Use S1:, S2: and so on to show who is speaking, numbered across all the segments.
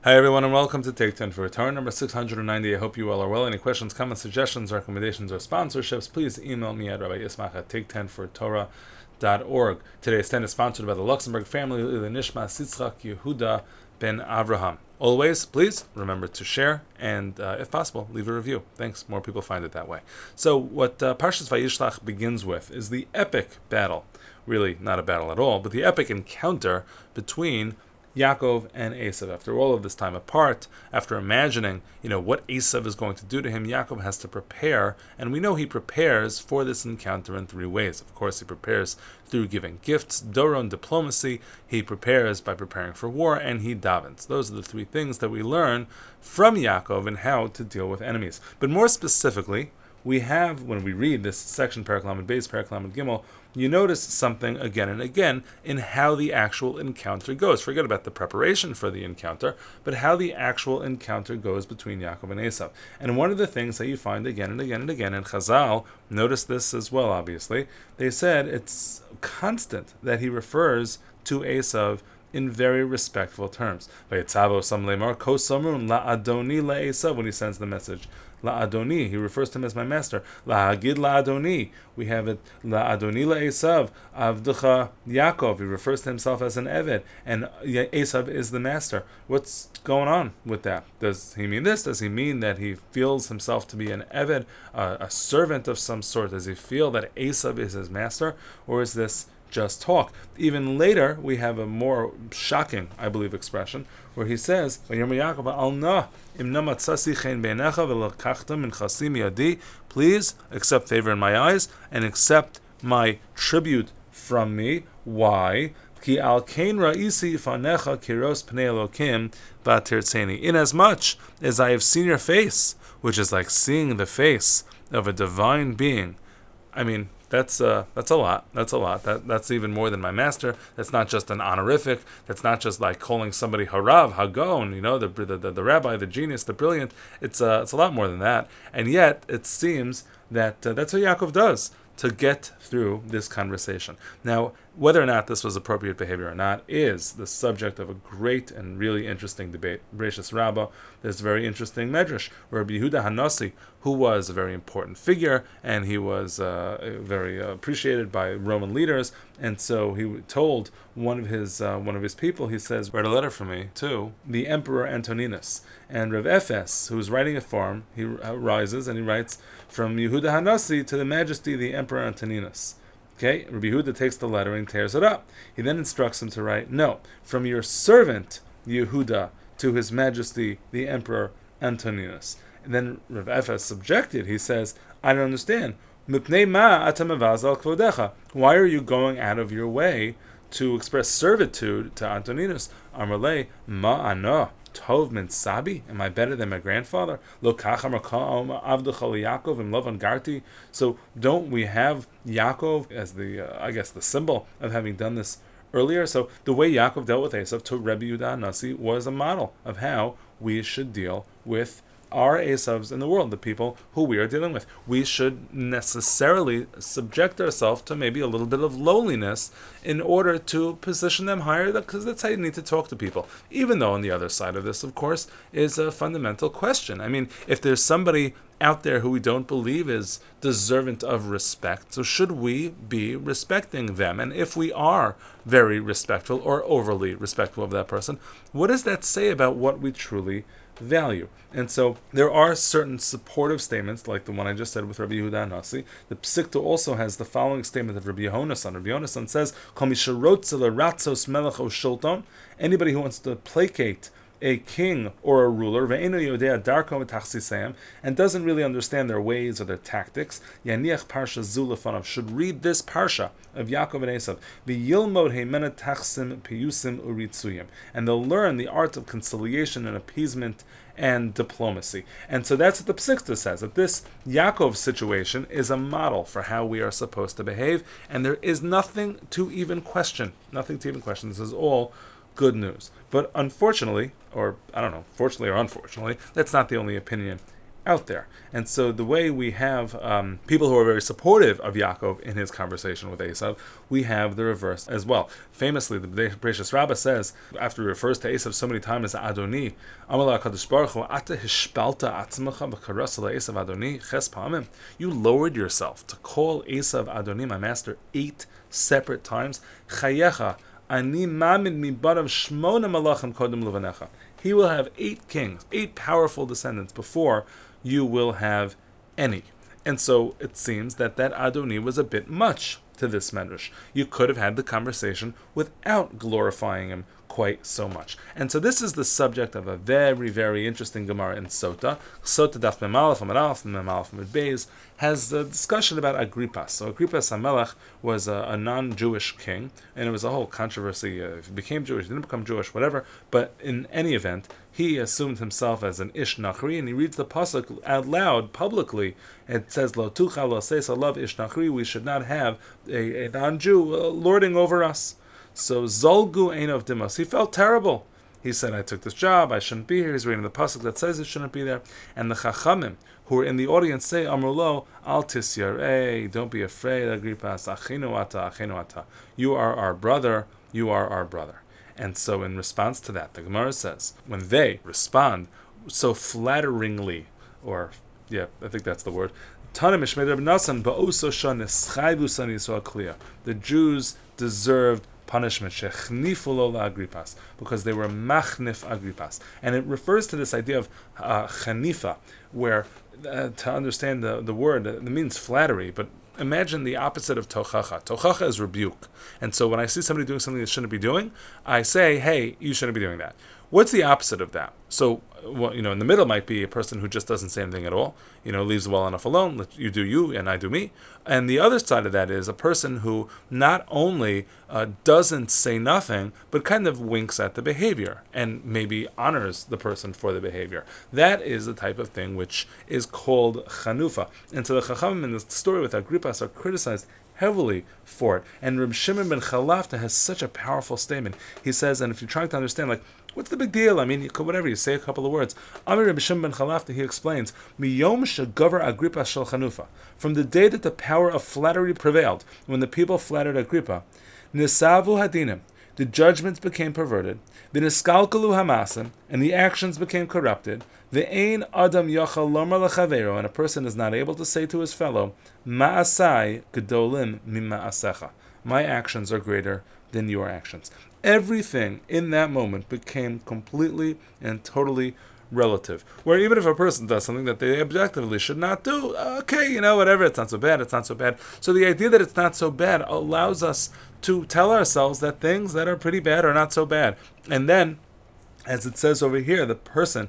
S1: Hi everyone and welcome to Take 10 for Torah number 690. I hope you all are well. Any questions, comments, suggestions, recommendations, or sponsorships, please email me at rabbiismach@take10fortorah.org. Today's 10 is sponsored by the Luxembourg family, Lili Nishma Sitzchak Yehuda ben Avraham. Always, please remember to share and, if possible, leave a review. Thanks. More people find it that way. So what Parshas Vayishlach begins with is the epic battle. Really not a battle at all, but the epic encounter between Yaakov and Esav. After all of this time apart, after imagining, what Esav is going to do to him, Yaakov has to prepare, and we know he prepares for this encounter in three ways. Of course, he prepares through giving gifts, doron, diplomacy. He prepares by preparing for war, and he davens. Those are the three things that we learn from Yaakov and how to deal with enemies. But more specifically, we have, when we read this section, Perek Lamed Beis, Perek Lamed Gimel, you notice something again and again in how the actual encounter goes. Forget about the preparation for the encounter, but how the actual encounter goes between Yaakov and Esav. And one of the things that you find again and again and again, and Chazal noticed this as well, obviously, they said it's constant that he refers to Esav in very respectful terms. When he sends the message, La'adoni, he refers to him as my master. La'agid la'adoni, we have it, La'adoni la'esav, avducha Yaakov, he refers to himself as an Eved, and Esav is the master. What's going on with that? Does he mean this? Does he mean that he feels himself to be an Eved, a servant of some sort? Does he feel that Esav is his master? Or is this just talk? Even later, we have a more shocking, I believe, expression where he says, please accept favor in my eyes and accept my tribute from me. Why? Inasmuch as I have seen your face, which is like seeing the face of a divine being. I mean, that's a lot. That's a lot. That's even more than my master. That's not just an honorific. That's not just like calling somebody Harav, Hagon, the rabbi, the genius, the brilliant. It's a lot more than that. And yet, it seems that that's what Yaakov does to get through this conversation. Now, whether or not this was appropriate behavior or not is the subject of a great and really interesting debate. Bereshis Rabbah, there's a very interesting medrash where Rabbi Yehuda Hanasi, who was a very important figure, and he was very appreciated by Roman leaders, and so he told one of his people, he says, write a letter for me to the Emperor Antoninus. And Rav Ephes, who's writing it for him, he rises and he writes, from Yehuda Hanasi to the Majesty the Emperor Antoninus. Okay, Rabbi Yehuda takes the letter and tears it up. He then instructs him to write, no, from your servant Yehuda to His Majesty the Emperor Antoninus. And then Rav Ephes objected. He says, I don't understand. Why are you going out of your way to express servitude to Antoninus? Amarle ma'ana tov min sabi. Am I better than my grandfather? Lo kacham Yaakov im Lavan garti. So don't we have Yaakov as the symbol of having done this earlier? So the way Yaakov dealt with Esav to Rabbi Yehuda Hanasi was a model of how we should deal with our Esavs in the world, the people who we are dealing with. We should necessarily subject ourselves to maybe a little bit of lowliness in order to position them higher, because that's how you need to talk to people. Even though on the other side of this, of course, is a fundamental question. I mean, if there's somebody out there who we don't believe is deserving of respect, so should we be respecting them? And if we are very respectful or overly respectful of that person, what does that say about what we truly value? And so there are certain supportive statements, like the one I just said with Rabbi Yehuda Hanasi. The Psikta also has the following statement of Rabbi Yonasan. Rabbi Yonasan says, anybody who wants to placate a king or a ruler, and doesn't really understand their ways or their tactics, Yaniach Parsha Zulafanav should read this Parsha of Yaakov and Esav, and they'll learn the art of conciliation and appeasement and diplomacy. And so that's what the Psikta says, that this Yaakov situation is a model for how we are supposed to behave, and there is nothing to even question. This is all good news. But unfortunately, or I don't know, fortunately or unfortunately, that's not the only opinion out there. And so the way we have people who are very supportive of Yaakov in his conversation with Esav, we have the reverse as well. Famously, the Bereshis Rabbah says, after he refers to Esav so many times as Adoni, Amar HaKadosh Baruch Hu, Ata hishpalta atzmacha b'karasa Esav Adoni ches pa'amim. You lowered yourself to call Esav Adoni, my master, 8 separate times. Chayecha, ani mamid mibarav shmona malachim kodem levanecha. He will have 8 kings, 8 powerful descendants before you will have any. And so it seems that Adoni was a bit much to this medrash. You could have had the conversation without glorifying him quite so much. And so this is the subject of a very, very interesting Gemara in Sota. Sota Daf Memalef Amud Aleph and Memalef Amud Beis has a discussion about Agrippas. So Agrippas HaMelech was a non-Jewish king, and it was a whole controversy. If he became Jewish, he didn't become Jewish, whatever. But in any event, he assumed himself as an Ish Nachri, and he reads the pasuk out loud, publicly. It says, Lo tucha lo seis alav Ish Nachri, we should not have a non-Jew lording over us. So Zolgu Ein of Dimos, he felt terrible. He said, I took this job, I shouldn't be here. He's reading the pasuk that says it shouldn't be there. And the Chachamim, who are in the audience, say, Amrulo, Al tisyarei, don't be afraid, Agrippas, achinu ata. You are our brother, you are our brother. And so in response to that, the Gemara says, when they respond so flatteringly, or, yeah, I think that's the word, the Jews deserved punishment, because they were machnif Agrippas. And it refers to this idea of chanifa, where, to understand the word, it means flattery, but imagine the opposite of tochacha. Tochacha is rebuke. And so when I see somebody doing something they shouldn't be doing, I say, hey, you shouldn't be doing that. What's the opposite of that? So, well, in the middle might be a person who just doesn't say anything at all, leaves well enough alone, let you do you and I do me. And the other side of that is a person who not only doesn't say nothing, but kind of winks at the behavior and maybe honors the person for the behavior. That is the type of thing which is called chanufa. And so the Chachamim in the story with Agrippas are criticized heavily for it. And Reb Shimon ben Chalafta has such a powerful statement. He says, and if you're trying to understand, what's the big deal? I mean, you could, whatever, you say a couple of words. Amir Reb Shimon ben Chalafta, he explains, Miyom shegavar Agrippa shel chanufa. From the day that the power of flattery prevailed, when the people flattered Agrippa, nisavu hadinim, the judgments became perverted, v'niskalkalu hamasim, and the actions became corrupted, v'ein adam yachal lomar lechavero, and a person is not able to say to his fellow, ma'asai gedolim mima'asecha. My actions are greater than your actions. Everything in that moment became completely and totally relative. Where even if a person does something that they objectively should not do, okay, whatever, it's not so bad. So the idea that it's not so bad allows us to tell ourselves that things that are pretty bad are not so bad. And then, as it says over here, the person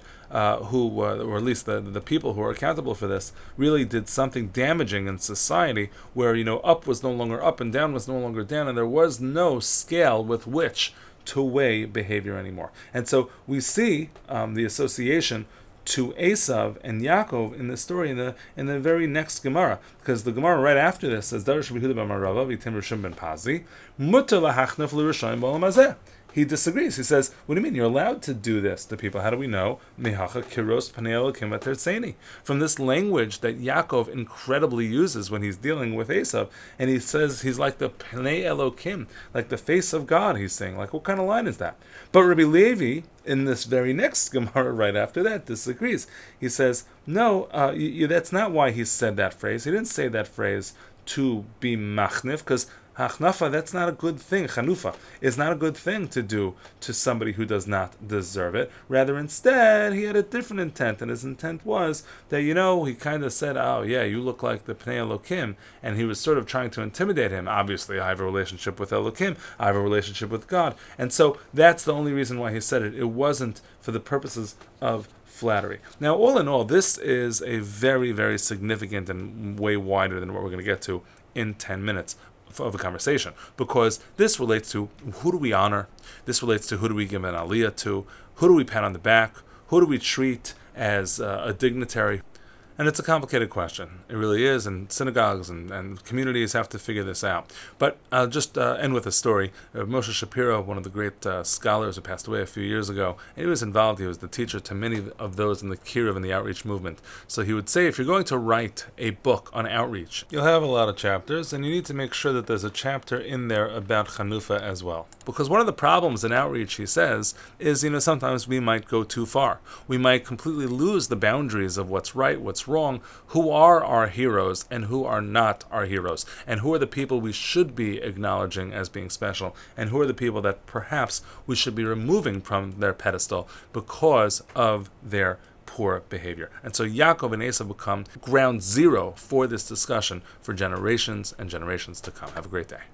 S1: or at least the people who are accountable for this, really did something damaging in society, where up was no longer up and down was no longer down, and there was no scale with which to weigh behavior anymore. And so we see the association to Esav and Yaakov in the story in the very next Gemara, because the Gemara right after this says, Darash B'Yehuda ben Marava v'Tim Rishon ben Pazi mutar lahachnef l'Rishayim b'olam hazeh. He disagrees. He says, what do you mean? You're allowed to do this to people. How do we know? Mehacha kiros panei Elokim v'tertzeni. From this language that Yaakov incredibly uses when he's dealing with Esav, and he says he's like the panei Elokim, like the face of God, he's saying. What kind of line is that? But Rabbi Levi, in this very next Gemara right after that, disagrees. He says, no, that's not why he said that phrase. He didn't say that phrase to be machnif, because Hachnafa, that's not a good thing. Chanufa is not a good thing to do to somebody who does not deserve it. Rather, instead, he had a different intent, and his intent was that, he kind of said, oh, yeah, you look like the Pnei Elokim, and he was sort of trying to intimidate him. Obviously, I have a relationship with Elokim, I have a relationship with God, and so that's the only reason why he said it. It wasn't for the purposes of flattery. Now, all in all, this is a very, very significant and way wider than what we're going to get to in 10 minutes of a conversation, because this relates to who do we honor, this relates to who do we give an aliyah to, who do we pat on the back, who do we treat as a dignitary. And it's a complicated question. It really is, and synagogues and communities have to figure this out. But I'll just end with a story. Moshe Shapiro, one of the great scholars who passed away a few years ago, and he was involved. He was the teacher to many of those in the Kiruv and the outreach movement. So he would say, if you're going to write a book on outreach, you'll have a lot of chapters, and you need to make sure that there's a chapter in there about Chanukah as well. Because one of the problems in outreach, he says, is, sometimes we might go too far. We might completely lose the boundaries of what's right, what's wrong, who are our heroes and who are not our heroes, and who are the people we should be acknowledging as being special, and who are the people that perhaps we should be removing from their pedestal because of their poor behavior. And so Yaakov and Esav become ground zero for this discussion for generations and generations to come. Have a great day.